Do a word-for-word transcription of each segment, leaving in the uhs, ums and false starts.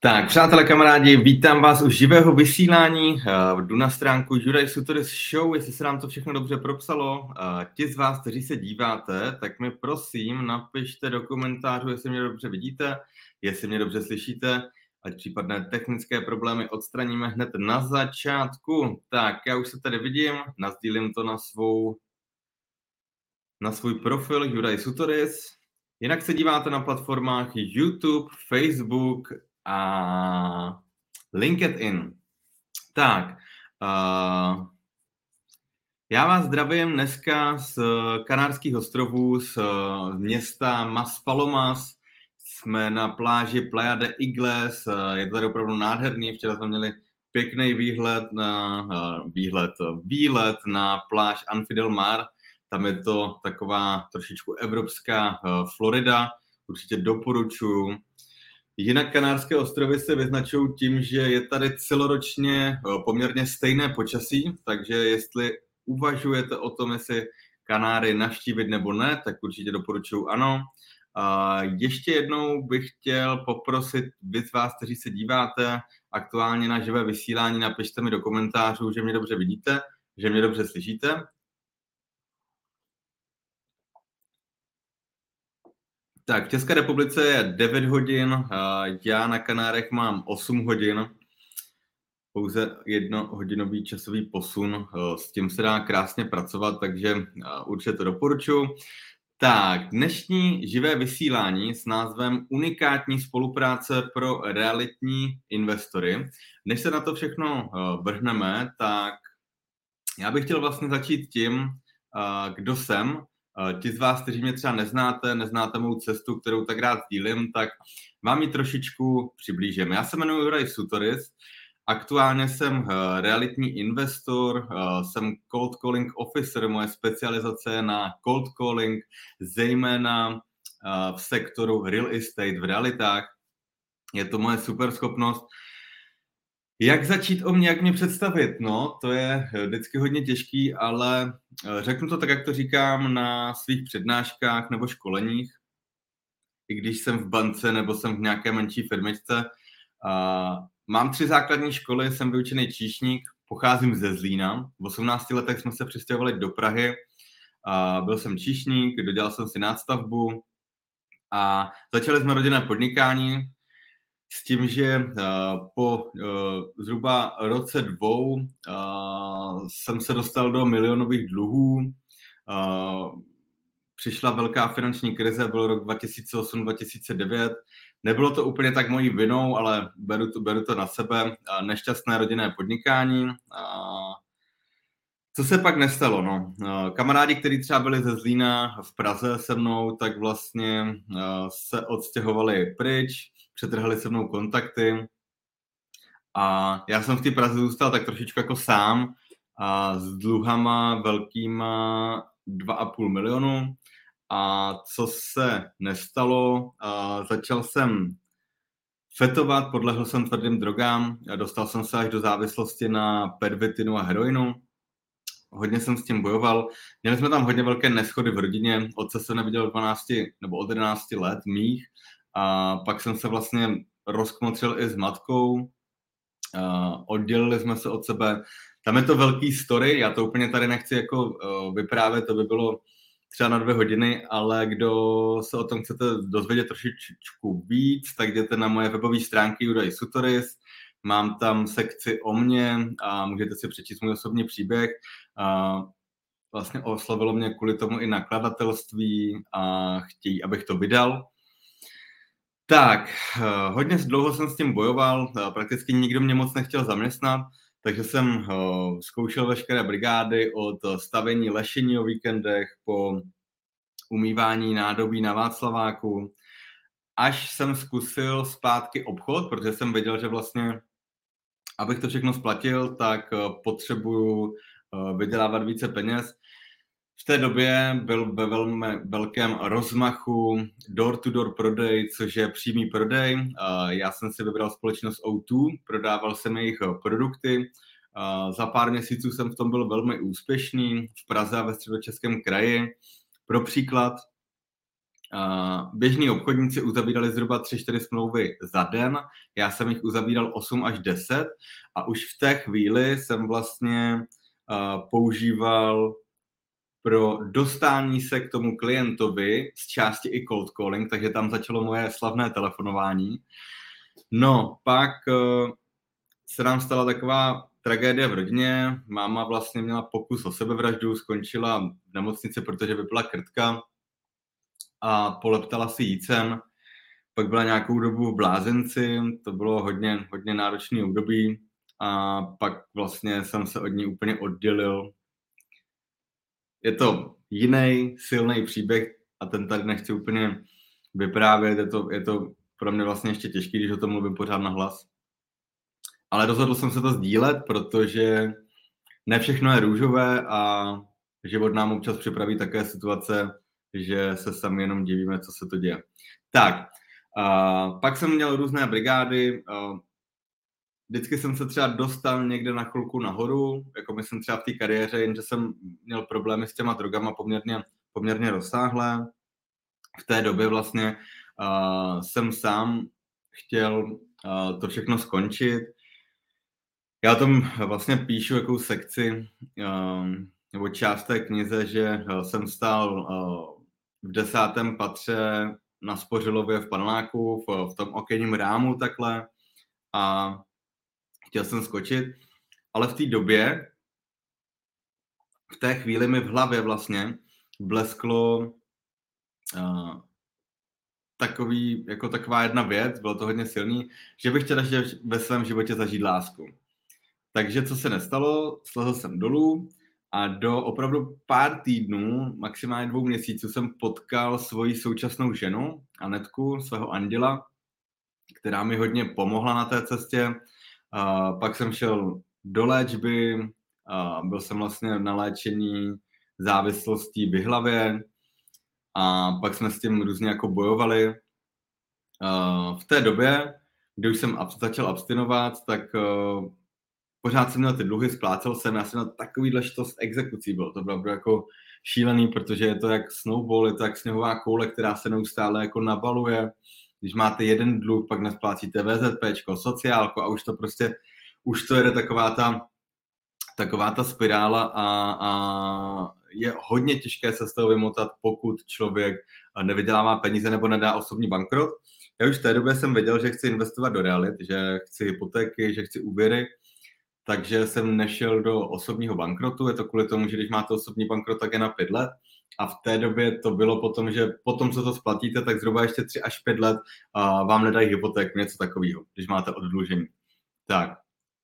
Tak, přátelé, kamarádi, vítám vás u živého vysílání. Jdu na stránku Juraj Sutoris Show, jestli se nám to všechno dobře propsalo. Ti z vás, kteří se díváte, tak mi prosím napište do komentářů, jestli mě dobře vidíte, jestli mě dobře slyšíte, ať případné technické problémy odstraníme hned na začátku. Tak, já už se tady vidím, nasdílím to na svou, na svůj profil Juraj Sutoris. Jinak se díváte na platformách YouTube, Facebook a LinkedIn. Tak, uh, já vás zdravím dneska z Kanárských ostrovů, z města Maspalomas. Jsme na pláži Playa de Igles, je to tady opravdu nádherný. Včera jsme měli pěkný výhled na, uh, výhled, výlet na pláž Anfidel Mar. Tam je to taková trošičku evropská uh, Florida, určitě doporučuji. Jinak Kanárské ostrovy se vyznačují tím, že je tady celoročně poměrně stejné počasí, takže jestli uvažujete o tom, jestli Kanáry navštívit nebo ne, tak určitě doporučuji ano. A ještě jednou bych chtěl poprosit vy z vás, kteří se díváte aktuálně na živé vysílání, napište mi do komentářů, že mě dobře vidíte, že mě dobře slyšíte. Tak, v České republice je devět hodin, já na Kanárech mám osm hodin, pouze jednohodinový časový posun, s tím se dá krásně pracovat, takže určitě to doporučuji. Tak, dnešní živé vysílání s názvem Unikátní spolupráce pro realitní investory. Než se na to všechno vrhneme, tak já bych chtěl vlastně začít tím, kdo jsem. Ti z vás, kteří mě třeba neznáte, neznáte mou cestu, kterou tak rád sdílím, tak vám ji trošičku přiblížím. Já se jmenuji Juraj Sutoris, aktuálně jsem realitní investor, jsem cold calling officer, moje specializace je na cold calling, zejména v sektoru real estate, v realitách. Je to moje super schopnost. Jak začít o mě, jak mě představit? No, to je vždycky hodně těžký, ale řeknu to tak, jak to říkám na svých přednáškách nebo školeních, i když jsem v bance nebo jsem v nějaké menší firmičce. Mám tři základní školy, jsem vyučený číšník, pocházím ze Zlína. V osmnácti letech jsme se přistěhovali do Prahy. Byl jsem číšník, dodělal jsem si nástavbu a začali jsme rodinné podnikání, s tím, že uh, po uh, zhruba roce dvou uh, jsem se dostal do milionových dluhů. Uh, přišla velká finanční krize, byl rok dva tisíce osm dva tisíce devět. Nebylo to úplně tak mojí vinou, ale beru to, beru to na sebe. Uh, nešťastné rodinné podnikání. Uh, co se pak nestalo? No? Uh, kamarádi, kteří třeba byli ze Zlína v Praze se mnou, tak vlastně uh, se odstěhovali pryč, přetrhali se mnou kontakty a já jsem v té Praze zůstal tak trošičku jako sám a s dluhama velkýma dva a půl milionu. A co se nestalo, a začal jsem fetovat, podlehl jsem tvrdým drogám, a dostal jsem se až do závislosti na pervitinu a heroinu. Hodně jsem s tím bojoval. Měli jsme tam hodně velké neshody v rodině, otce jsem neviděl od dvanácti nebo od jedenácti let mých. A pak jsem se vlastně rozkmotřil i s matkou, uh, oddělili jsme se od sebe. Tam je to velký story, já to úplně tady nechci jako uh, vyprávět, to by bylo třeba na dvě hodiny, ale kdo se o tom chcete dozvědět trošičku víc, tak jděte na moje webové stránky Juraj Sutoris, mám tam sekci o mně a můžete si přečíst můj osobní příběh. Uh, vlastně oslovilo mě kvůli tomu i nakladatelství a chtějí, abych to vydal. Tak, hodně dlouho jsem s tím bojoval, prakticky nikdo mě moc nechtěl zaměstnat, takže jsem zkoušel veškeré brigády od stavění lešení o víkendech po umývání nádobí na Václaváku, až jsem zkusil zpátky obchod, protože jsem věděl, že vlastně, abych to všechno splatil, tak potřebuju vydělávat více peněz. V té době byl ve velmi velkém rozmachu door-to-door prodej, což je přímý prodej. Já jsem si vybral společnost O dva, prodával jsem jejich produkty. Za pár měsíců jsem v tom byl velmi úspěšný v Praze a ve Středočeském kraji. Pro příklad, Uh, běžní obchodníci uzavírali zhruba tři čtyři smlouvy za den, já jsem jich uzavíral osm až deset a už v té chvíli jsem vlastně uh, používal pro dostání se k tomu klientovi z části i cold calling, takže tam začalo moje slavné telefonování. No, pak uh, se nám stala taková tragédie v rodině, máma vlastně měla pokus o sebevraždu, skončila v nemocnici, protože vypila krtka a poleptala si jícem. Pak byla nějakou dobu v blázenci, to bylo hodně, hodně náročný období a pak vlastně jsem se od ní úplně oddělil. Je to jiný silný příběh a ten tady nechci úplně vyprávět, je to, je to pro mě vlastně ještě těžký, když o tom mluvím pořád na hlas. Ale rozhodl jsem se to sdílet, protože ne všechno je růžové a život nám občas připraví také situace, že se sami jenom divíme, co se to děje. Tak, uh, pak jsem měl různé brigády, uh, vždycky jsem se třeba dostal někde na chvilku nahoru, jako myslím třeba v té kariéře, jenže jsem měl problémy s těma drogama poměrně, poměrně rozsáhlé. V té době vlastně uh, jsem sám chtěl uh, to všechno skončit. Já o tom vlastně píšu jakou sekci, uh, nebo část té knize, že uh, jsem stál uh, v desátém patře na Spořilově v paneláku, v, v tom okenním rámu takhle a chtěl jsem skočit, ale v té době, v té chvíli mi v hlavě vlastně blesklo uh, takový, jako taková jedna věc, bylo to hodně silný, že bych chtěl ještě ve svém životě zažít lásku. Takže co se nestalo, slezl jsem dolů a do opravdu pár týdnů, maximálně dvou měsíců jsem potkal svoji současnou ženu, Anetku, svého anděla, která mi hodně pomohla na té cestě. Uh, pak jsem šel do léčby, uh, byl jsem vlastně na léčení závislostí v hlavě a pak jsme s tím různě jako bojovali. Uh, v té době, kdy už jsem ab- začal abstinovat, tak uh, pořád jsem měl ty dluhy, splácel jsem, já jsem měl takovýhle štos exekucí, bylo to bylo jako šílený, protože je to jak snowball, je to jak sněhová koule, která se neustále jako nabaluje. Když máte jeden dluh, pak nesplácíte VZPčko, sociálko a už to prostě, už to jede taková ta, taková ta spirála a, a je hodně těžké se z toho vymotat, pokud člověk nevydělává peníze nebo nedá osobní bankrot. Já už v té době jsem věděl, že chci investovat do realit, že chci hypotéky, že chci úvěry, takže jsem nešel do osobního bankrotu. Je to kvůli tomu, že když máte osobní bankrot, tak je na pět let. A v té době to bylo potom, že potom, co to splatíte, tak zhruba ještě tři až pět let a vám nedají hypotéku, něco takového, když máte oddlužení. Tak.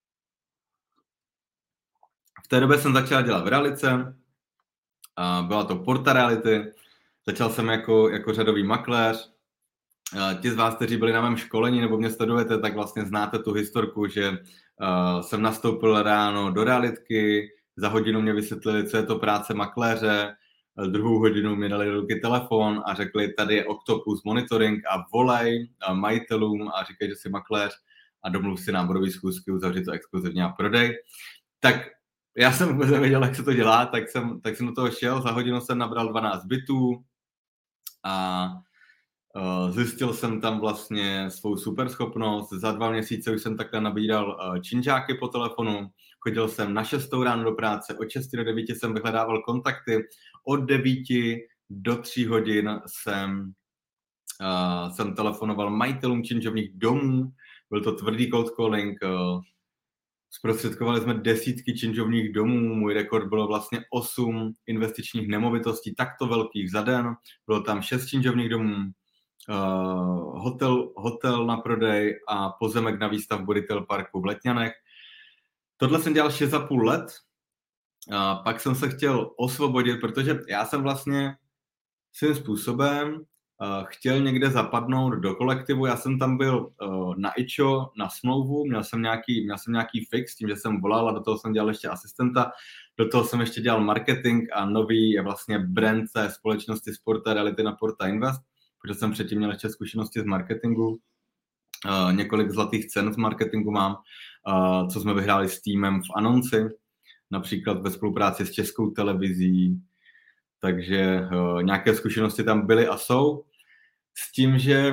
V té době jsem začal dělat v realice. A byla to Porta Reality. Začal jsem jako, jako řadový makléř. A ti z vás, kteří byli na mém školení nebo mě sledujete, tak vlastně znáte tu historku, že uh, jsem nastoupil ráno do realitky, za hodinu mě vysvětlili, co je to práce makléře, druhou hodinu mi dali do ruky telefon a řekli, tady je Octopus Monitoring a volej a majitelům a říkají, že jsi makléř a domluv si náborový schůzky, uzavři to exkluzivně a prodej. Tak já jsem vůbec nevěděl, jak se to dělá, tak jsem, tak jsem do toho šel, za hodinu jsem nabral dvanáct bytů a uh, zjistil jsem tam vlastně svou superschopnost. Za dva měsíce už jsem takhle nabíral uh, činžáky po telefonu, chodil jsem na šestou ráno do práce, od šesti do devíti jsem vyhledával kontakty, od devíti do tří hodin jsem, uh, jsem telefonoval majitelům činžovních domů, byl to tvrdý cold calling, uh, zprostředkovali jsme desítky činžovních domů, můj rekord bylo vlastně osm investičních nemovitostí takto velkých za den, bylo tam šest činžovních domů, uh, hotel, hotel na prodej a pozemek na výstavbu retail parku v Letňanech. Tohle jsem dělal šest a půl let, a pak jsem se chtěl osvobodit, protože já jsem vlastně svým způsobem uh, chtěl někde zapadnout do kolektivu. Já jsem tam byl uh, na ičo, na smlouvu, měl jsem, nějaký, měl jsem nějaký fix, tím, že jsem volal a do toho jsem dělal ještě asistenta, do toho jsem ještě dělal marketing a nový je vlastně brand té společnosti Porta Reality na Porta Invest, protože jsem předtím měl ještě zkušenosti z marketingu. Uh, několik zlatých cen z marketingu mám, uh, co jsme vyhráli s týmem v Anonci, například ve spolupráci s Českou televizí, takže uh, nějaké zkušenosti tam byly a jsou. S tím, že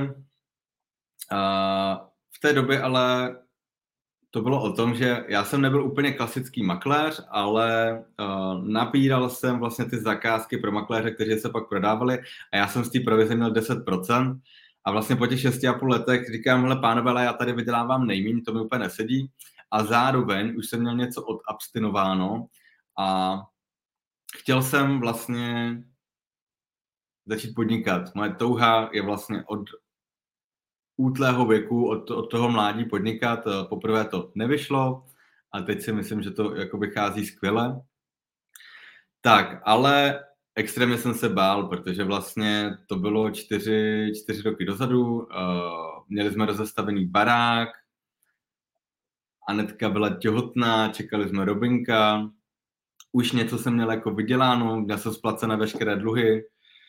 uh, v té době ale to bylo o tom, že já jsem nebyl úplně klasický makléř, ale uh, nabíral jsem vlastně ty zakázky pro makléře, kteří se pak prodávali a já jsem z té provize měl deset procent a vlastně po těch šesti a půl letech říkám, hele pánové, ale já tady vydělávám nejméně, to mi úplně nesedí a zároveň už jsem měl něco odabstinováno a chtěl jsem vlastně začít podnikat. Moje touha je vlastně od útlého věku, od, od toho mládí podnikat. Poprvé to nevyšlo a teď si myslím, že to jako vychází skvěle. Tak, ale extrémně jsem se bál, protože vlastně to bylo čtyři, čtyři roky dozadu, uh, měli jsme rozestavený barák, Anetka byla těhotná, čekali jsme Robinka, už něco jsem měl jako vyděláno, měl jsem splacené veškeré dluhy,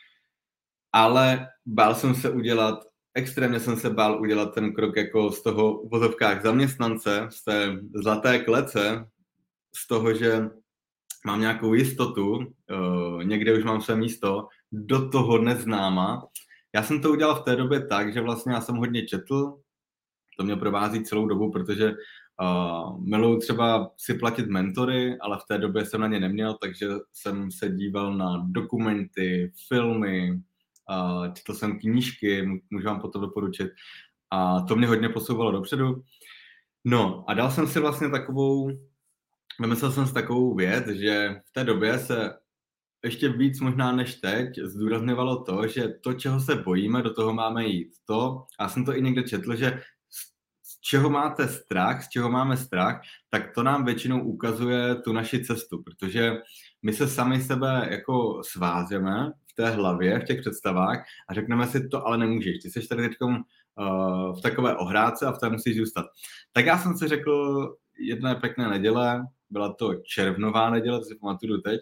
ale bál jsem se udělat, extrémně jsem se bál udělat ten krok jako z toho v vozovkách zaměstnance, z té zlaté klece, z toho, že mám nějakou jistotu, uh, někde už mám své místo, do toho neznáma. Já jsem to udělal v té době tak, že vlastně já jsem hodně četl, to mě provází celou dobu, protože uh, miluji třeba si platit mentory, ale v té době jsem na ně neměl, takže jsem se díval na dokumenty, filmy, uh, četl jsem knížky, můžu vám potom doporučit. A to mě hodně posouvalo dopředu. No a dal jsem si vlastně takovou, vymyslel jsem si takovou věc, že v té době se ještě víc možná než teď zdůrazňovalo to, že to, čeho se bojíme, do toho máme jít. To, já jsem to i někde četl, že z čeho máte strach, z čeho máme strach, tak to nám většinou ukazuje tu naši cestu, protože my se sami sebe jako svázeme v té hlavě, v těch představách a řekneme si, to ale nemůžeš, ty jsi tady teď uh, v takové ohrádce a v té musíš zůstat. Tak já jsem si řekl jedné pěkné neděle, byla to červnová neděle, to si pamatuju teď,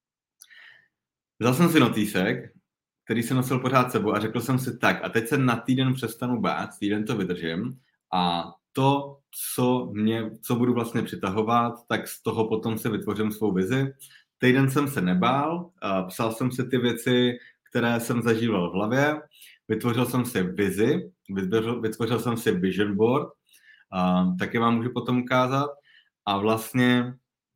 vzal jsem si notýsek, který jsem nosil pořád sebou a řekl jsem si tak a teď se na týden přestanu bát, týden to vydržím a to, co, mě, co budu vlastně přitahovat, tak z toho potom si vytvořím svou vizi. Týden jsem se nebál, psal jsem si ty věci, které jsem zažíval v hlavě, vytvořil jsem si vizi, vytvořil, vytvořil jsem si vision board, taky vám můžu potom ukázat a vlastně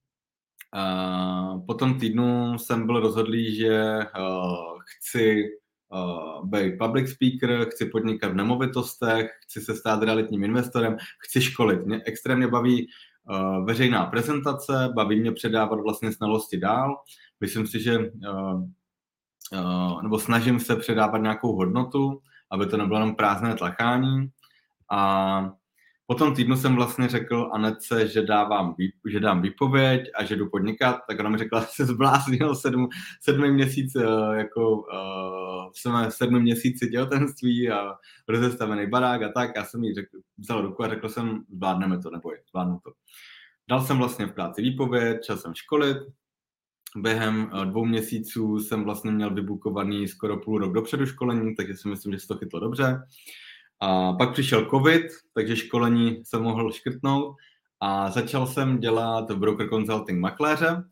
Uh, po tom týdnu jsem byl rozhodlý, že uh, chci uh, být public speaker, chci podnikat v nemovitostech, chci se stát realitním investorem, chci školit. Mě extrémně baví uh, veřejná prezentace, baví mě předávat vlastně znalosti dál. Myslím si, že uh, uh, nebo snažím se předávat nějakou hodnotu, aby to nebylo jenom prázdné tlachání. A po tom týdnu jsem vlastně řekl Anetce, že, dávám, že dám výpověď a že jdu podnikat, tak ona mi řekla, že se zbláznil sedm, sedmi měsíc, jako uh, jsme sedmi měsíci těhotenství a rozestavený barák a tak. Já jsem jí řekl, vzal ruku a řekl jsem, zvládneme to, neboj, zvládnu to. Dal jsem vlastně v práci výpověď, šel jsem školit. Během dvou měsíců jsem vlastně měl vybukovaný skoro půl rok dopředu školení, takže si myslím, že se to chytlo dobře. A pak přišel covid, takže školení jsem mohl škrtnout a začal jsem dělat broker consulting makléře.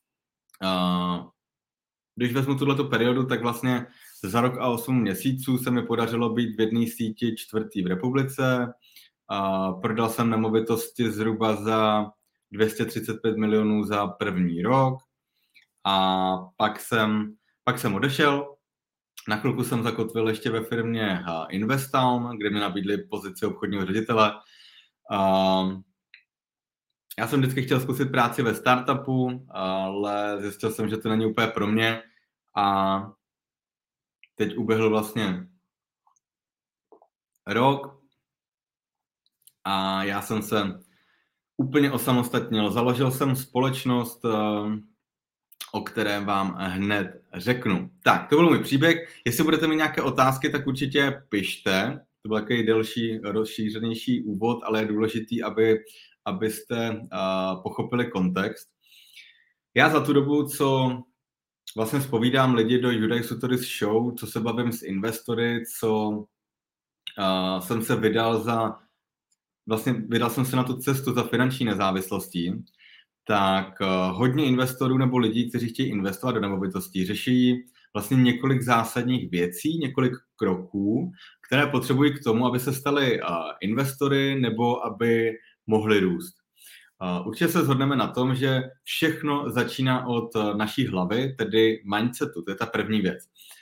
A když vezmu tuhletu periodu, tak vlastně za rok a osm měsíců se mi podařilo být v jedné síti čtvrtý v republice. A prodal jsem nemovitosti zhruba za dvě stě třicet pět milionů za první rok a pak jsem, pak jsem odešel. Na chvilku jsem zakotvil ještě ve firmě Investown, kde mi nabídli pozici obchodního ředitele. Já jsem vždycky chtěl zkusit práci ve startupu, ale zjistil jsem, že to není úplně pro mě. A teď uběhl vlastně rok a já jsem se úplně osamostatnil. Založil jsem společnost, o kterém vám hned řeknu. Tak, to byl můj příběh. Jestli budete mít nějaké otázky, tak určitě pište. To byl takový delší, rozšířenější úvod, ale je důležitý, aby, abyste uh, pochopili kontext. Já za tu dobu, co vlastně zpovídám lidi do Judaj Sutoris Show, co se bavím s investory, co uh, jsem se vydal za, vlastně vydal jsem se na tu cestu za finanční nezávislostí, tak uh, hodně investorů nebo lidí, kteří chtějí investovat do nemovitostí, řeší vlastně několik zásadních věcí, několik kroků, které potřebují k tomu, aby se stali uh, investory nebo aby mohli růst. Uh, určitě se shodneme na tom, že všechno začíná od uh, naší hlavy, tedy mindsetu, to je ta první věc.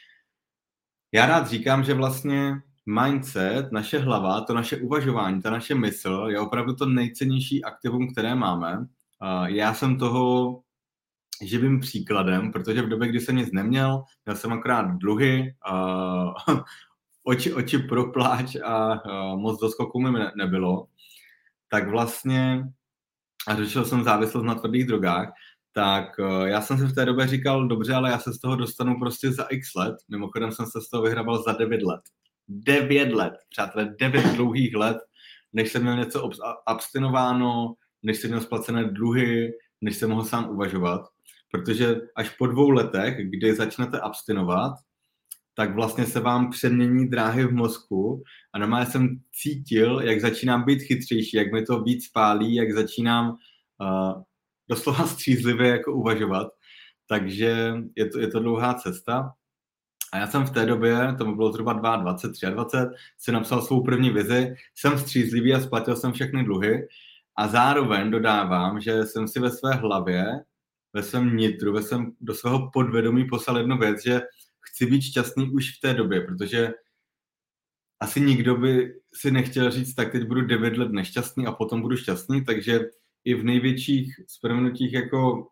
Já rád říkám, že vlastně mindset, naše hlava, to naše uvažování, ta naše mysl je opravdu to nejcennější aktivum, které máme. Uh, já jsem toho živým příkladem, protože v době, kdy jsem nic neměl, měl jsem akorát dluhy, uh, oči, oči pro pláč a uh, moc do skoku mi ne- nebylo, tak vlastně a řešil jsem závislost na tvrdých drogách, tak uh, já jsem si v té době říkal, dobře, ale já se z toho dostanu prostě za x let. Mimochodem jsem se z toho vyhrabal za devět let. devět let, přátelé, devět dlouhých let, než jsem měl něco abstinováno, než jsem měl splacené dluhy, než jsem mohl sám uvažovat. Protože až po dvou letech, kdy začnete abstinovat, tak vlastně se vám přemění dráhy v mozku a normálně jsem cítil, jak začínám být chytřejší, jak mi to víc pálí, jak začínám uh, doslova střízlivě jako uvažovat. Takže je to, je to dlouhá cesta. A já jsem v té době, to bylo zhruba dvacet dva, dvacet tři, si napsal svou první vizi, jsem střízlivý a splatil jsem všechny dluhy a zároveň dodávám, že jsem si ve své hlavě, ve svém nitru, ve svém, do svého podvědomí poslal jednu věc, že chci být šťastný už v té době, protože asi nikdo by si nechtěl říct, tak teď budu devět let nešťastný a potom budu šťastný, takže i v největších zproměnutích jako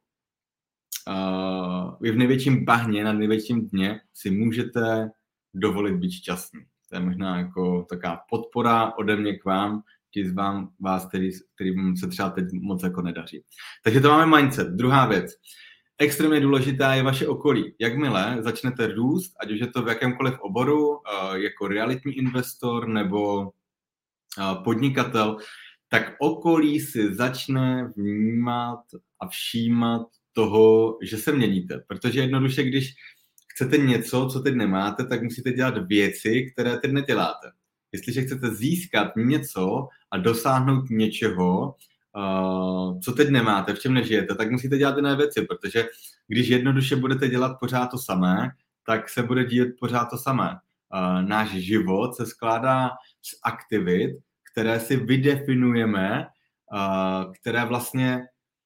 uh, i v největším bahně, na největším dně si můžete dovolit být šťastný. To je možná jako taková podpora ode mě k vám, ti z vám, vás, který, kterým se třeba teď moc jako nedaří. Takže to máme mindset. Druhá věc. Extrémně důležitá je vaše okolí. Jakmile začnete růst, ať už je to v jakémkoliv oboru, jako realitní investor nebo podnikatel, tak okolí si začne vnímat a všímat toho, že se měníte. Protože jednoduše, když chcete něco, co teď nemáte, tak musíte dělat věci, které teď neděláte. Jestliže chcete získat něco a dosáhnout něčeho, Uh, co teď nemáte, v čem nežijete, tak musíte dělat jiné věci, protože když jednoduše budete dělat pořád to samé, tak se bude dít pořád to samé. Uh, náš život se skládá z aktivit, které si vydefinujeme, uh, které vlastně,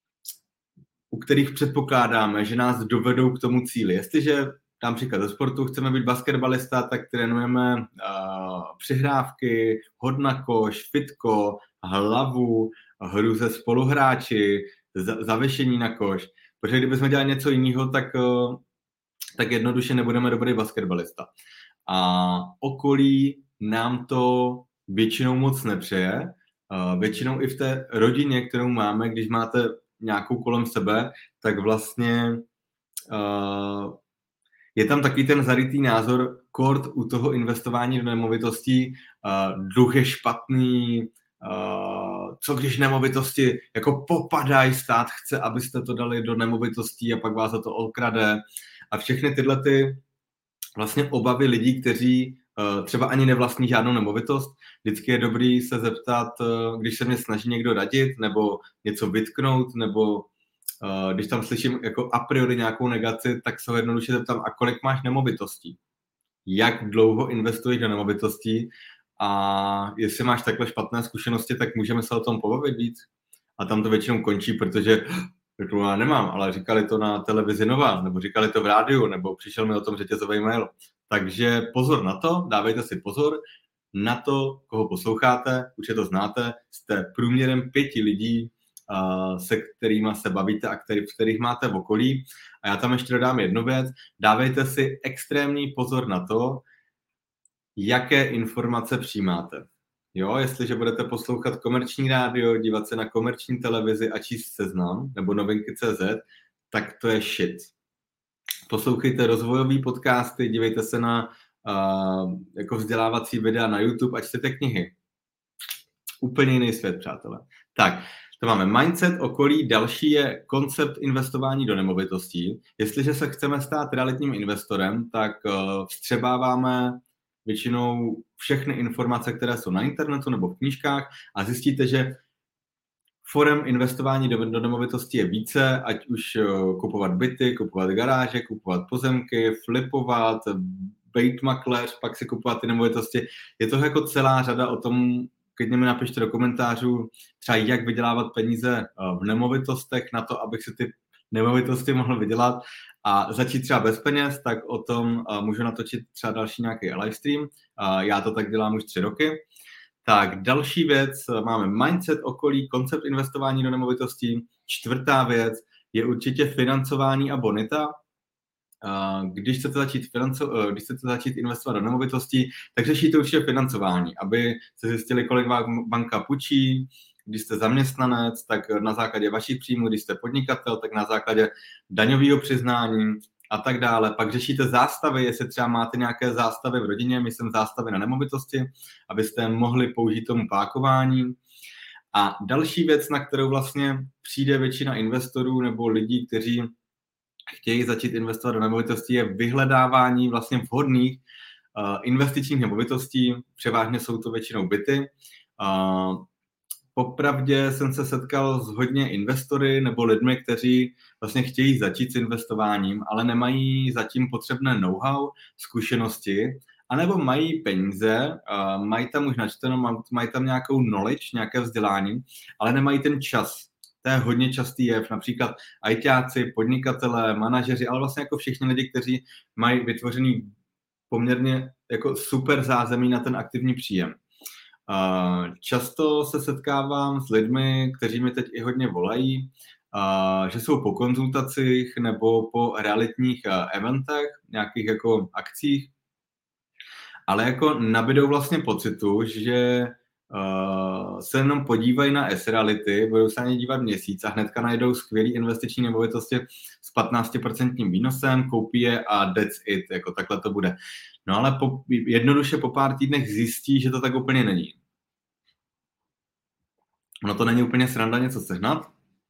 u kterých předpokládáme, že nás dovedou k tomu cíli. Jestliže tam příklad ze sportu, chceme být basketbalista, tak trénujeme uh, přihrávky, hod na koš, fitko, hlavu, hru se spoluhráči, zavěšení na koš. Protože kdybychom dělali něco jiného, tak, tak jednoduše nebudeme dobrý basketbalista. A okolí nám to většinou moc nepřeje. Většinou i v té rodině, kterou máme, když máte nějakou kolem sebe, tak vlastně je tam takový ten zarytý názor, kort u toho investování do nemovitostí, dluh je špatný, Uh, co když nemovitosti jako popadají, stát chce, abyste to dali do nemovitostí a pak vás za to okrade a všechny tyhle ty vlastně obavy lidí, kteří uh, třeba ani nevlastní žádnou nemovitost. Vždycky je dobrý se zeptat, uh, když se mě snaží někdo radit nebo něco vytknout, nebo uh, když tam slyším jako a priori nějakou negaci, tak se ho jednoduše zeptám, a kolik máš nemovitostí? Jak dlouho investuješ do nemovitostí? A jestli máš takhle špatné zkušenosti, tak můžeme se o tom pobavit víc. A tam to většinou končí, protože to já nemám, ale říkali to na televizi Nova, nebo říkali to v rádiu, nebo přišel mi o tom řetězový mail. Takže pozor na to, dávejte si pozor na to, koho posloucháte, určitě to znáte, jste průměrem pěti lidí, se kterými se bavíte a který, v kterých máte v okolí. A já tam ještě dodám jednu věc, dávejte si extrémní pozor na to, jaké informace přijímáte. Jo, jestliže budete poslouchat komerční rádio, dívat se na komerční televizi a číst Seznam nebo novinky tečka cé zet, tak to je shit. Poslouchejte rozvojové podcasty, dívejte se na uh, jako vzdělávací videa na YouTube a čtěte knihy. Úplně jiný svět, přátelé. Tak, to máme mindset, okolí, další je koncept investování do nemovitostí. Jestliže se chceme stát realitním investorem, tak uh, vstřebáváme většinou všechny informace, které jsou na internetu nebo v knížkách a zjistíte, že forem investování do, do nemovitosti je více, ať už kupovat byty, kupovat garáže, kupovat pozemky, flipovat, bejt makléř, pak si kupovat ty nemovitosti. Je to jako celá řada o tom, klidně mi napište do komentářů, třeba jak vydělávat peníze v nemovitostech na to, abych si ty nemovitosti mohl vydělat a začít třeba bez peněz, tak o tom můžu natočit třeba další nějaký livestream. Já to tak dělám už tři roky. Tak další věc, máme mindset okolí, koncept investování do nemovitostí. Čtvrtá věc je určitě financování a bonita. Když chcete začít, financo- když chcete začít investovat do nemovitostí, tak řešíte určitě financování, aby se zjistili, kolik vám banka půjčí. Když jste zaměstnanec, tak na základě vašich příjmů, když jste podnikatel, tak na základě daňového přiznání a tak dále. Pak řešíte zástavy, jestli třeba máte nějaké zástavy v rodině, myslím zástavy na nemovitosti, abyste mohli použít tomu pákování. A další věc, na kterou vlastně přijde většina investorů nebo lidí, kteří chtějí začít investovat do nemovitostí, je vyhledávání vlastně vhodných uh, investičních nemovitostí. Převážně jsou to většinou byty. Uh, Popravdě jsem se setkal s hodně investory nebo lidmi, kteří vlastně chtějí začít s investováním, ale nemají zatím potřebné know-how, zkušenosti, anebo mají peníze, uh, mají tam už načteno, mají tam nějakou knowledge, nějaké vzdělání, ale nemají ten čas. To je hodně častý jev, například ajťáci, podnikatelé, manažeři, ale vlastně jako všichni lidi, kteří mají vytvořený poměrně jako super zázemí na ten aktivní příjem. Uh, často se setkávám s lidmi, kteří mi teď i hodně volají, uh, že jsou po konzultacích nebo po realitních uh, eventech, nějakých jako akcích, ale jako nabydou vlastně pocitu, že uh, se jenom podívají na S-reality, budou se na ně dívat měsíc a hnedka najdou skvělý investiční nemovitosti s patnáct procent výnosem, koupí je a that's it, jako takhle to bude. No ale po, jednoduše po pár týdnech zjistí, že to tak úplně není. Ono to není úplně sranda něco sehnat.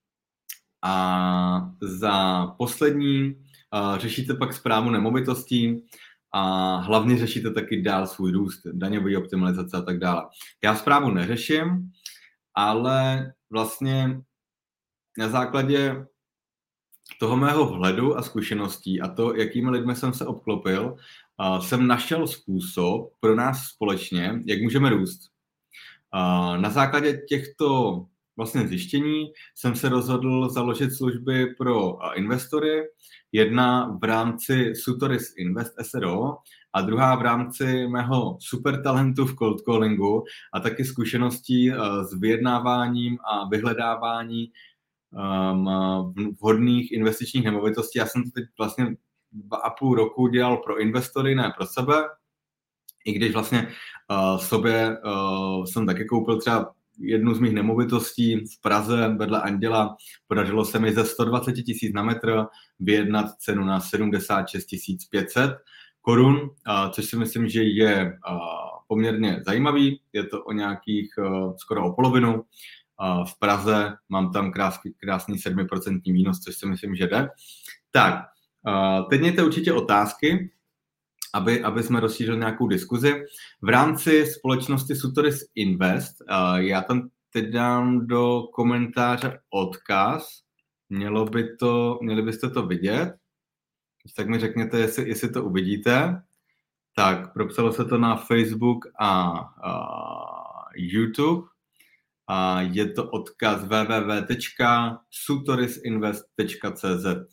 A za poslední uh, řešíte pak správu nemovitostí a hlavně řešíte taky dál svůj růst, daňový optimalizace a tak dále. Já správu neřeším, ale vlastně na základě toho mého vhledu a zkušeností a to, jakými lidmi jsem se obklopil, Uh, jsem našel způsob pro nás společně, jak můžeme růst. Uh, na základě těchto vlastně zjištění jsem se rozhodl založit služby pro uh, investory. Jedna v rámci Sutoris Invest S R O a druhá v rámci mého super talentu v cold callingu a taky zkušeností uh, s vyjednáváním a vyhledávání um, vhodných investičních nemovitostí. Já jsem to teď vlastně dva a půl roku dělal pro investory, ne pro sebe, i když vlastně uh, sobě uh, jsem taky koupil třeba jednu z mých nemovitostí v Praze vedle Anděla. Podařilo se mi ze sto dvacet tisíc na metr vyjednat cenu na sedmdesát šest tisíc pět set korun, uh, což si myslím, že je uh, poměrně zajímavý. Je to o nějakých uh, skoro o polovinu. Uh, v Praze mám tam krásný, krásný sedm procent výnos, což si myslím, že jde. Tak, Uh, teď mějte určitě otázky, aby, aby jsme rozšířili nějakou diskuzi. V rámci společnosti Sutoris Invest, uh, já tam teď dám do komentáře odkaz, Mělo by to, měli byste to vidět, tak mi řekněte, jestli, jestli to uvidíte. Tak, propsalo se to na Facebook a, a YouTube. A je to odkaz w w w tečka sutorisinvest tečka c z.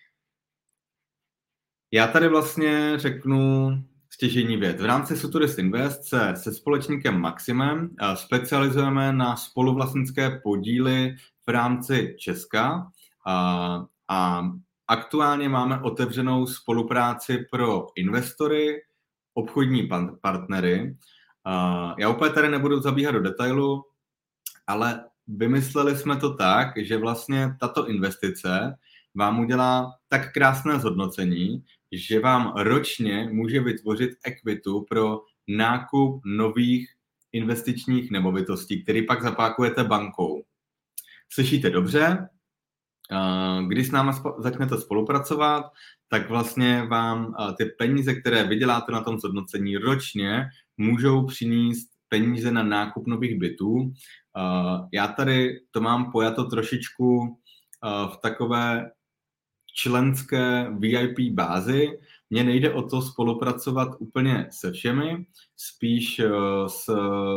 Já tady vlastně řeknu stěžejní věc. V rámci Sutoris Invest se se společníkem Maximem specializujeme na spoluvlastnické podíly v rámci Česka a, a aktuálně máme otevřenou spolupráci pro investory, obchodní partnery. Já úplně tady nebudu zabíhat do detailu, ale vymysleli jsme to tak, že vlastně tato investice vám udělá tak krásné zhodnocení, že vám ročně může vytvořit ekvitu pro nákup nových investičních nemovitostí, který pak zapákujete bankou. Slyšíte dobře? Když s námi začnete spolupracovat, tak vlastně vám ty peníze, které vyděláte na tom zhodnocení ročně, můžou přinést peníze na nákup nových bytů. Já tady to mám pojato trošičku v takové členské V I P bázi. mně nejde o to spolupracovat úplně se všemi, spíš s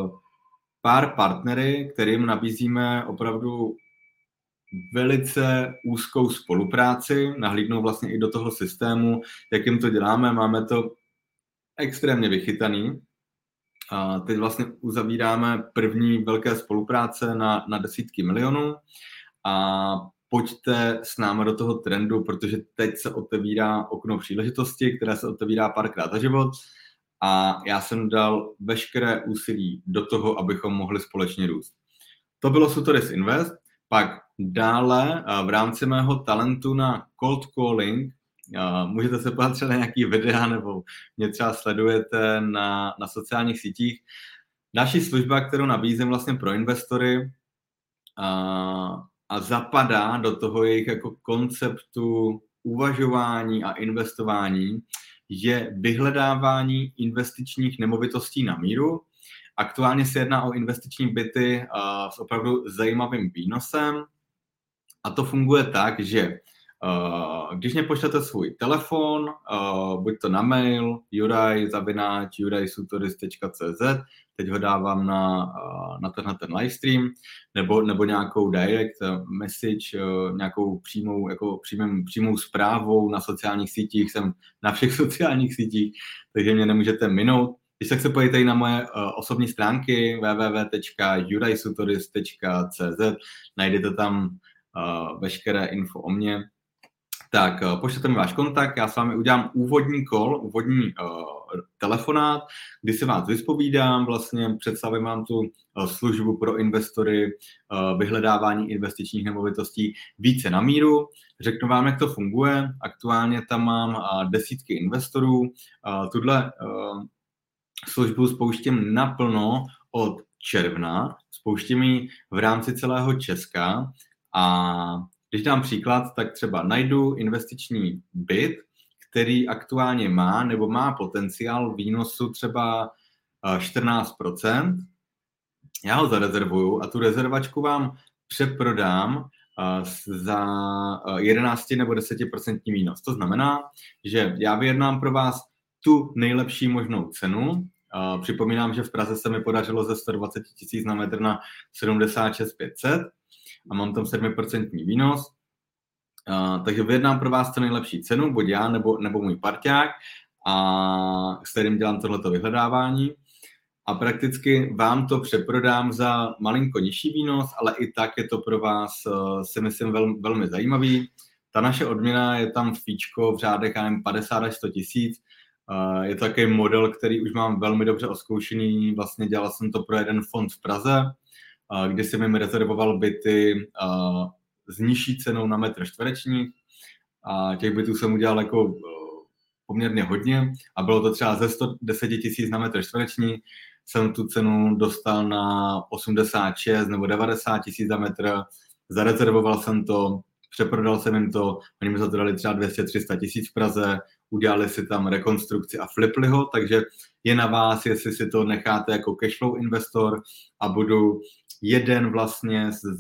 pár partnery, kterým nabízíme opravdu velice úzkou spolupráci, nahlídnou vlastně i do toho systému, jakým to děláme, máme to extrémně vychytaný. A teď vlastně uzavíráme první velké spolupráce na, na desítky milionů a pojďte s námi do toho trendu, protože teď se otevírá okno příležitosti, které se otevírá párkrát za život a já jsem dal veškeré úsilí do toho, abychom mohli společně růst. To bylo Sutoris Invest, pak dále v rámci mého talentu na cold calling můžete se podívat třeba na nějaký videa nebo mě třeba sledujete na, na sociálních sítích. Další služba, kterou nabízím vlastně pro investory a, a zapadá do toho jejich jako konceptu uvažování a investování, je vyhledávání investičních nemovitostí na míru. Aktuálně se jedná o investiční byty a, s opravdu zajímavým výnosem a to funguje tak, že Uh, když mě pošlete svůj telefon, uh, buď to na mail juraj zavináč juraj sutoris tečka cé zet, teď ho dávám na, uh, na, ten, na ten livestream, nebo, nebo nějakou direct message, uh, nějakou přímou, jako přímou, přímou zprávou na sociálních sítích, jsem na všech sociálních sítích, takže mě nemůžete minout. Když tak se pojďte i na moje uh, osobní stránky w w w tečka juraj sutoris tečka cé zet, najdete tam uh, veškeré info o mně. Tak pošlete mi váš kontakt, já s vámi udělám úvodní call, úvodní uh, telefonát, kdy se vás vyspovídám, vlastně představím vám tu uh, službu pro investory, uh, vyhledávání investičních nemovitostí více na míru, řeknu vám, jak to funguje, aktuálně tam mám uh, desítky investorů, uh, tuhle uh, službu spouštím naplno od června, spouštím ji v rámci celého Česka a když dám příklad, tak třeba najdu investiční byt, který aktuálně má nebo má potenciál výnosu třeba čtrnáct procent. Já ho zarezervuju a tu rezervačku vám přeprodám za jedenáct nebo deset procent výnos. To znamená, že já vyjednám pro vás tu nejlepší možnou cenu. Připomínám, že v Praze se mi podařilo ze sto dvacet tisíc na metr na sedmdesát šest pět set a mám tam sedm procent výnos. Uh, takže vyjednám pro vás co nejlepší cenu, buď já nebo, nebo můj parťák, a s kterým dělám tohleto vyhledávání a prakticky vám to přeprodám za malinko nižší výnos, ale i tak je to pro vás, uh, si myslím, vel, velmi zajímavý. Ta naše odměna je tam fíčko v řádech padesát až sto tisíc. Uh, je to takový model, který už mám velmi dobře oskoušený. Vlastně dělal jsem to pro jeden fond v Praze, uh, kdy jsem jim rezervoval byty uh, s nižší cenou na metr čtvereční a těch bytů jsem udělal jako uh, poměrně hodně a bylo to třeba ze sto deset tisíc na metr čtvereční, jsem tu cenu dostal na osmdesát šest nebo devadesát tisíc za metr, zarezervoval jsem to, přeprodal jsem jim to, oni mi za to dali třeba dvě stě tři sta tisíc v Praze, udělali si tam rekonstrukci a flipli ho, takže je na vás, jestli si to necháte jako cashflow investor a budu jeden vlastně z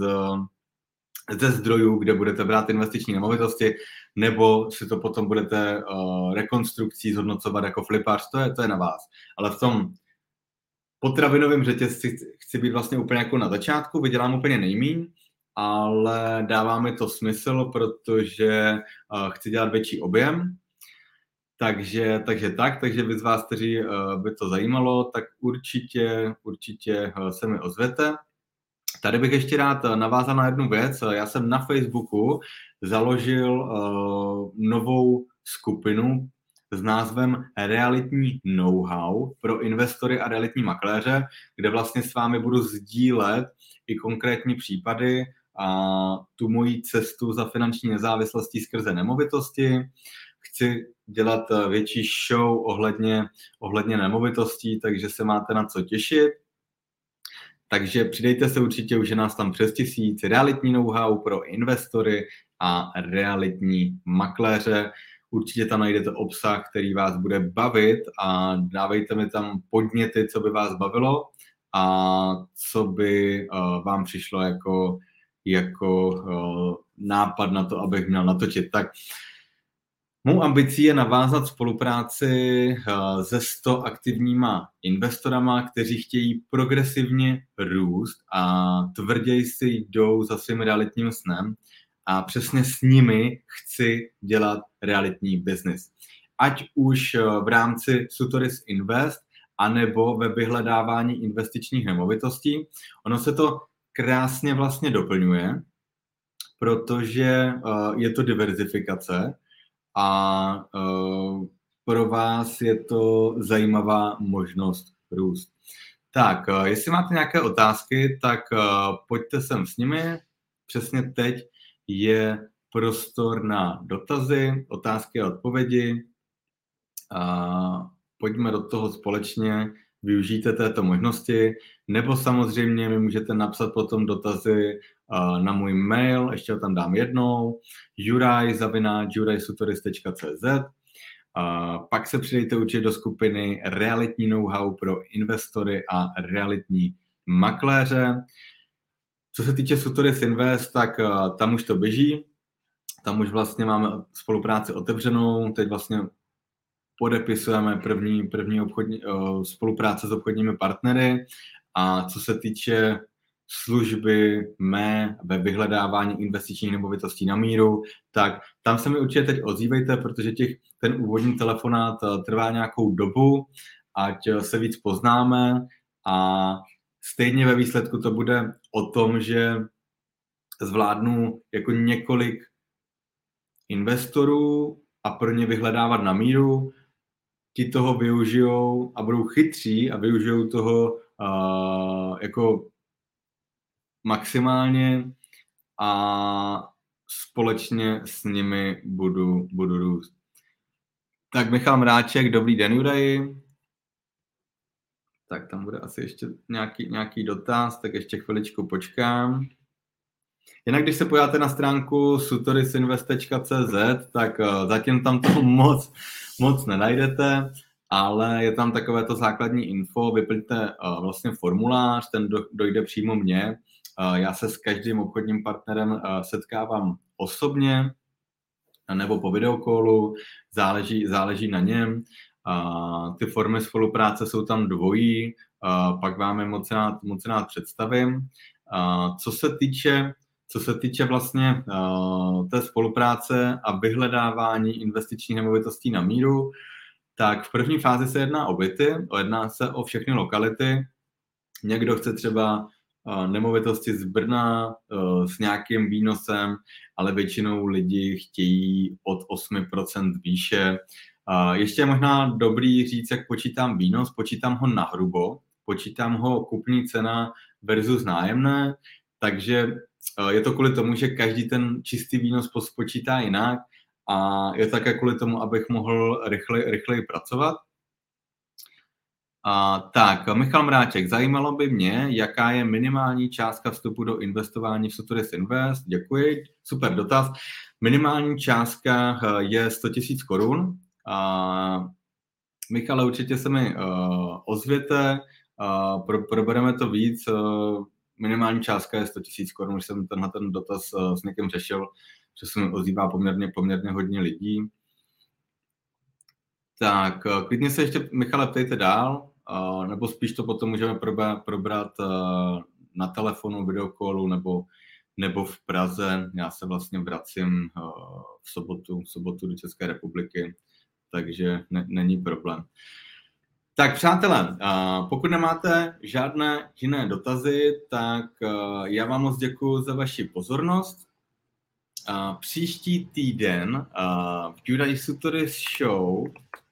ze zdrojů, kde budete brát investiční nemovitosti, nebo si to potom budete uh, rekonstrukcí zhodnocovat jako flipář, to je, to je na vás. Ale v tom potravinovém řetězci chci být vlastně úplně jako na začátku, vydělám úplně nejmíň, ale dává mi to smysl, protože uh, chci dělat větší objem. Takže, takže tak, takže vy z vás, kteří uh, by to zajímalo, tak určitě, určitě uh, se mi ozvěte. Tady bych ještě rád navázal na jednu věc. Já jsem na Facebooku založil uh, novou skupinu s názvem Realitní know-how pro investory a realitní makléře, kde vlastně s vámi budu sdílet i konkrétní případy a tu moji cestu za finanční nezávislostí skrze nemovitosti. Chci dělat větší show ohledně, ohledně nemovitostí, takže se máte na co těšit. Takže přidejte se určitě, už je nás tam přes tisíc, realitní know-how pro investory a realitní makléře. Určitě tam najdete obsah, který vás bude bavit a dávejte mi tam podněty, co by vás bavilo a co by uh, vám přišlo jako, jako uh, nápad na to, abych měl natočit. Tak Mou ambicí je navázat spolupráci se sto aktivníma investorama, kteří chtějí progresivně růst a tvrději si jdou za svým realitním snem a přesně s nimi chci dělat realitní biznis. Ať už v rámci Sutoris Invest, anebo ve vyhledávání investičních nemovitostí. Ono se to krásně vlastně doplňuje, protože je to diverzifikace, a uh, pro vás je to zajímavá možnost růst. Tak, uh, jestli máte nějaké otázky, tak uh, pojďte sem s nimi. Přesně teď je prostor na dotazy, otázky a odpovědi. Uh, pojďme do toho společně, využijte této možnosti, nebo samozřejmě mi můžete napsat potom dotazy na můj mail, ještě ho tam dám jednou, juraj zavináč juraj sutoris tečka cé zet. Pak se přidejte určitě do skupiny Realitní know-how pro investory a realitní makléře. Co se týče Sutoris Invest, tak tam už to běží. Tam už vlastně máme spolupráci otevřenou, teď vlastně podepisujeme první, první obchodní, spolupráce s obchodními partnery. A co se týče služby mé ve vyhledávání investičních nemovitostí na míru, tak tam se mi určitě teď ozývejte, protože těch, ten úvodní telefonát trvá nějakou dobu, ať se víc poznáme a stejně ve výsledku to bude o tom, že zvládnu jako několik investorů a pro ně vyhledávat na míru, ti toho využijou a budou chytří a využijou toho uh, jako maximálně a společně s nimi budu, budu růst. Tak Michal Mráček, dobrý den, Juraji. Tak tam bude asi ještě nějaký, nějaký dotaz, tak ještě chviličku počkám. Jinak, když se podíváte na stránku sutorisinvest tečka cé zet, tak uh, zatím tam toho moc, moc nenajdete, ale je tam takové to základní info, vyplňte uh, vlastně formulář, ten do, dojde přímo mně. Uh, já se s každým obchodním partnerem uh, setkávám osobně nebo po videokolu, záleží, záleží na něm. Uh, ty formy spolupráce jsou tam dvojí, uh, pak vám je moc rád, moc rád představím. Uh, co se týče Co se týče vlastně uh, té spolupráce a vyhledávání investičních nemovitostí na míru, tak v první fázi se jedná o byty, jedná se o všechny lokality. Někdo chce třeba uh, nemovitosti z Brna uh, s nějakým výnosem, ale většinou lidi chtějí od osm procent výše. Uh, ještě je možná dobrý říct, jak počítám výnos. Počítám ho nahrubo, počítám ho kupní cena versus nájemné, takže je to kvůli tomu, že každý ten čistý výnos spočítá jinak a je to také kvůli tomu, abych mohl rychleji, rychleji pracovat. A, tak, Michal Mráček, zajímalo by mě, jaká je minimální částka vstupu do investování v Sutoris Invest. Děkuji, super dotaz. Minimální částka je sto tisíc korun. Michale, určitě se mi uh, ozvěte, uh, pro, probereme to víc. Uh, minimální částka je sto tisíc korun, už jsem tenhle ten dotaz uh, s někým řešil, že se mi ozývá poměrně, poměrně hodně lidí. Tak, uh, klidně se ještě, Michale, ptejte dál, uh, nebo spíš to potom můžeme probrat, probrat uh, na telefonu, videokolu, nebo, nebo v Praze. Já se vlastně vracím uh, v sobotu, v sobotu do České republiky, takže ne, není problém. Tak přátelé, pokud nemáte žádné jiné dotazy, tak já vám moc děkuji za vaši pozornost. Příští týden v Juraj Sutoris Show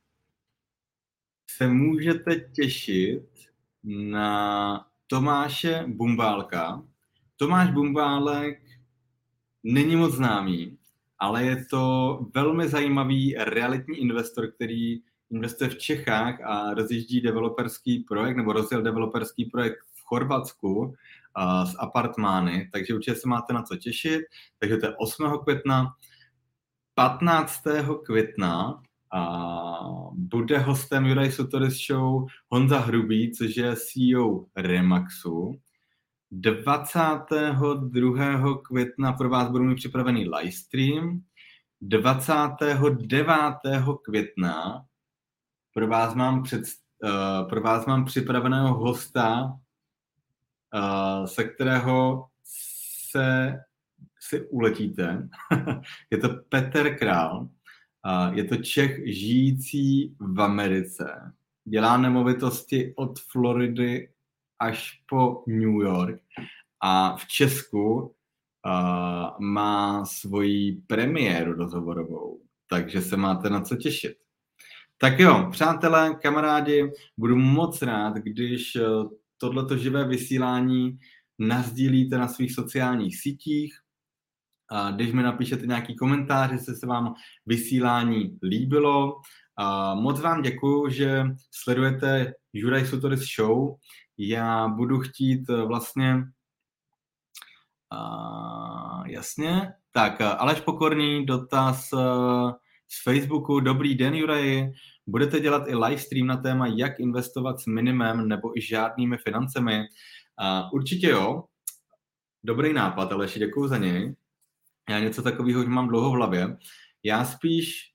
se můžete těšit na Tomáše Bumbálka. Tomáš Bumbálek není moc známý, ale je to velmi zajímavý realitní investor, který investuje v Čechách a rozjíždí developerský projekt, nebo rozjel developerský projekt v Chorvatsku uh, s apartmány, takže určitě se máte na co těšit. Takže to je osmého května. patnáctého května uh, bude hostem Juraj Sutoris Show Honza Hrubý, což je C E O Remaxu. dvacátého druhého května pro vás budu mít připravený livestream. dvacátého devátého května pro vás mám, před, uh, pro vás mám připraveného hosta, uh, se kterého se si uletíte. Je to Petr Král. Uh, je to Čech žijící v Americe. Dělá nemovitosti od Floridy až po New York. A v Česku uh, má svoji premiéru rozhovorovou. Takže se máte na co těšit. Tak jo, přátelé, kamarádi, budu moc rád, když tohleto živé vysílání nasdílíte na svých sociálních sítích, a když mi napíšete nějaký komentář, jestli se vám vysílání líbilo. A moc vám děkuju, že sledujete Juraj Sutoris Show. Já budu chtít vlastně... A, jasně. Tak, Aleš Pokorný, dotaz z Facebooku. Dobrý den, Juraji. Budete dělat i livestream na téma, jak investovat s minimem nebo i žádnými financemi? Uh, určitě jo. Dobrý nápad, Aleši, děkuju za něj. Já něco takového už mám dlouho v hlavě. Já spíš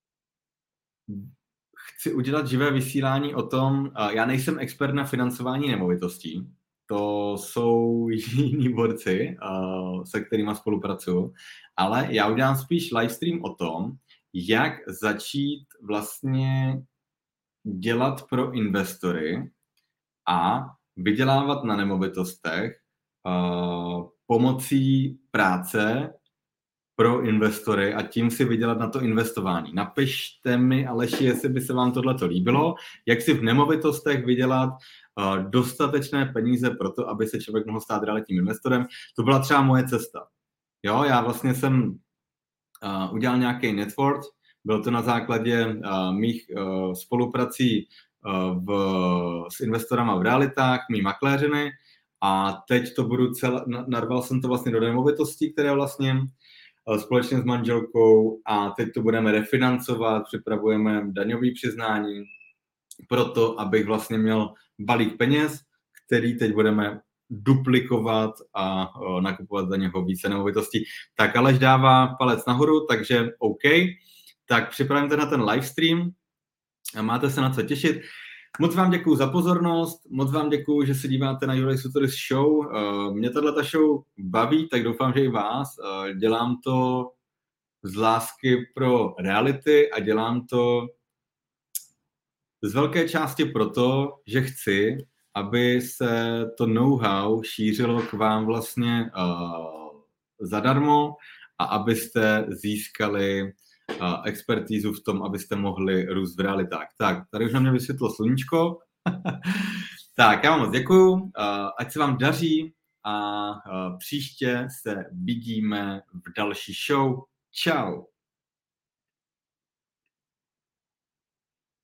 chci udělat živé vysílání o tom, uh, já nejsem expert na financování nemovitostí, to jsou jiní borci, uh, se kterými spolupracuju, ale já udělám spíš livestream o tom, jak začít vlastně dělat pro investory a vydělávat na nemovitostech uh, pomocí práce pro investory a tím si vydělat na to investování. Napište mi, Aleši, jestli by se vám tohleto líbilo, jak si v nemovitostech vydělat uh, dostatečné peníze pro to, aby se člověk mohl stát realitním investorem. To byla třeba moje cesta. Jo, já vlastně jsem Uh, udělal nějaký network, bylo to na základě uh, mých uh, spoluprací uh, v, s investorama v realitách, mý makléřiny a teď to budu celé, narval jsem to vlastně do nemovitostí, které vlastně uh, společně s manželkou a teď to budeme refinancovat, připravujeme daňové přiznání proto, abych vlastně měl balík peněz, který teď budeme duplikovat a o, nakupovat za něho více nemovitostí. Tak Aleš dává palec nahoru, takže OK. Tak připravím na ten livestream a máte se na co těšit. Moc vám děkuju za pozornost, moc vám děkuju, že se díváte na Juraj Sutoris Show. Uh, mě tato show baví, tak doufám, že i vás. Uh, dělám to z lásky pro reality a dělám to z velké části proto, že chci, aby se to know-how šířilo k vám vlastně uh, zadarmo a abyste získali uh, expertízu v tom, abyste mohli růst v realitách. Tak, tady už na mě vysvětlo sluníčko. Tak, já vám moc děkuju, uh, ať se vám daří a uh, příště se vidíme v další show. Čau.